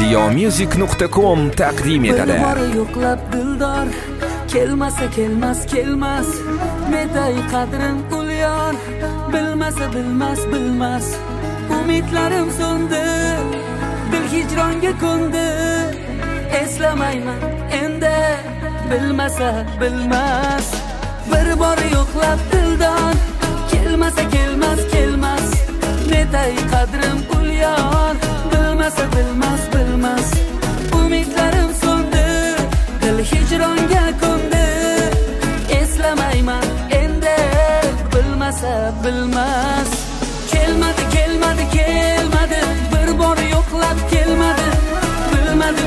ziyomusic.com taqdim etadi. Bir bor yo'qlab dildor, kelmasa kelmas. Netay qadrim ulyon, bilmasa bilmas. Umidlarim so'ndi, dil hijronga ko'ndi. Eslamayman endi, bilmasa bilmas. Bir bor yo'qlab dildor, kelmasa kelmas. Netay qadrim ulyon, bilmasa bilmas. Umidlarim so'ndi, dil hijronga ko'ndi. Eslamayman endi, bilmasa bilmas. Kelmadi, bir bor yo'qlab kelmadi. Bilmadi,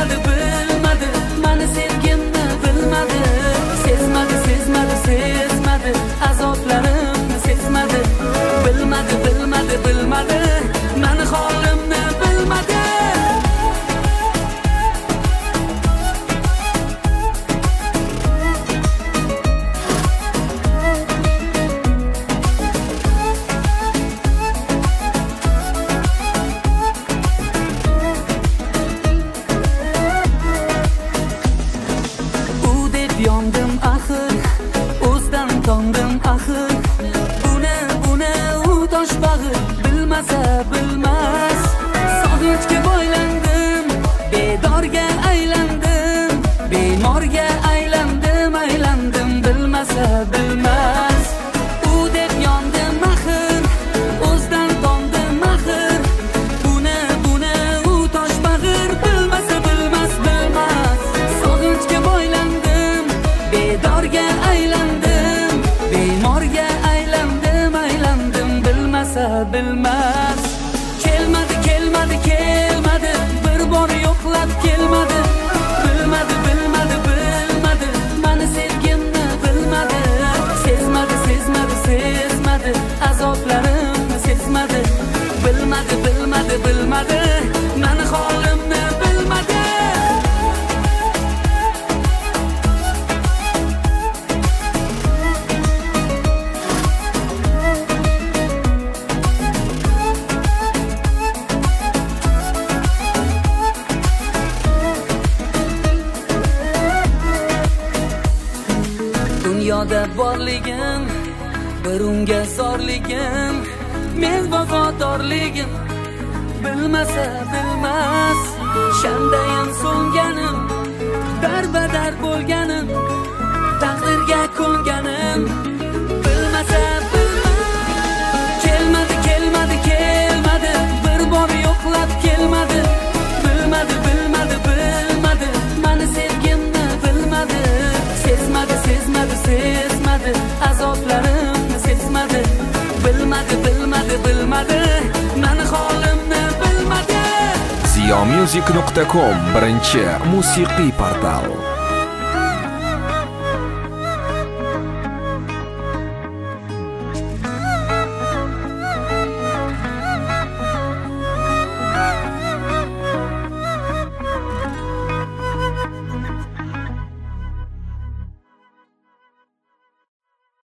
mani sevgimni bilmadi. Sezmadi, azoblarimni sezmadi. Bilmadi, mani holimni bilmadi. Yondim axir, o'zdan tondim axir. Buni u tosh bag'ir, bilmasa bilmas. Sog'inchga bo'ylandim, bedorga aylandim. Bemorga aylandim, bilmasa bilmas. U deb yondim axir, o'zdan tondim axir. Buni u tosh bag'ir, bilmasa bilmas. Sog'inchga bo'ylandim, bedorga aylandim, bemorga aylandim, bilmasa bilmas. Kelmadi, bir bor yo'qlab kelmadi. Bilmadi, mani sevgimni bilmadi. Sezmadi, azoblarimni sezmadi. Bilmadi, mani holimni bilmadi. Dunyoda borligim, bir unga zorligim, men vafodorligim, bilmasa bilmas. Shandayam so'nganim, darbadar bo'lganim, taqdirga ko'nganim, bilmasa bilmas. Kelmadi, bir bor yo'qlab kelmadi. Bilmadi, mani sevgimni bilmadi. Sezmadi, azoblarimni sezmadi. Bilmadi, mani holimni bilmadi. ziyomusic.com birinchi musiqiy portal.